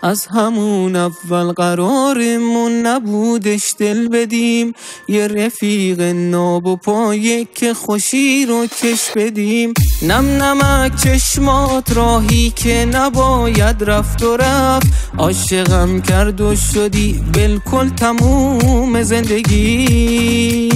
از همون اول قرارمون نبودش دل بدیم، یه رفیق ناب و پایه که خوشی رو کش بدیم. نم نمک چشمات راهی که نباید رفت و رفت، عاشقم کرد و شدی بالکل تموم زندگی.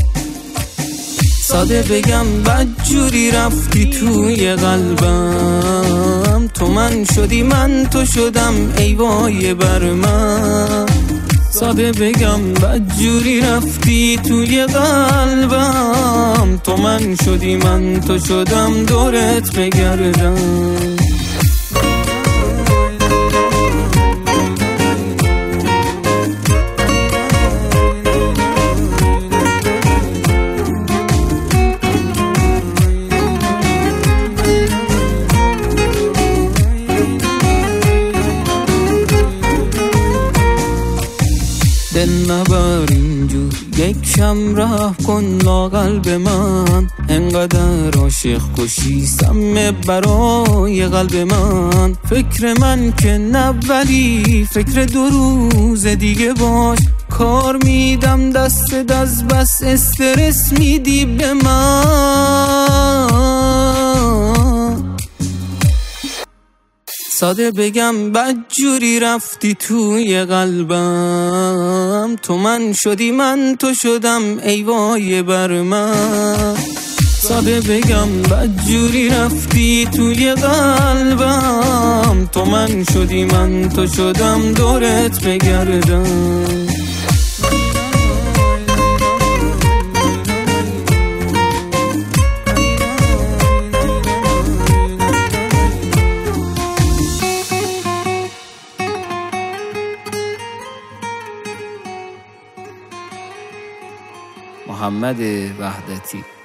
ساده بگم بدجوری رفتی توی قلبم، تو من شدی من تو شدم ای وای بر من. ساده بگم بدجوری رفتی توی قلبم، تو من شدی من تو شدم دورت بگردم. دل نبر اینجور یک شم راه کن لااقل به من، انقدر عاشق کشی سم برای قلب من. فکر من که نبری فکر 2 روز دیگه باش، کار میدم دست از بس استرس میدی به من. ساده بگم بدجوری رفتی توی قلبم، تو من شدی من تو شدم ای وای بر من. ساده بگم بدجوری رفتی توی قلبم، تو من شدی من تو شدم دورت بگردم. محمد وحدتی.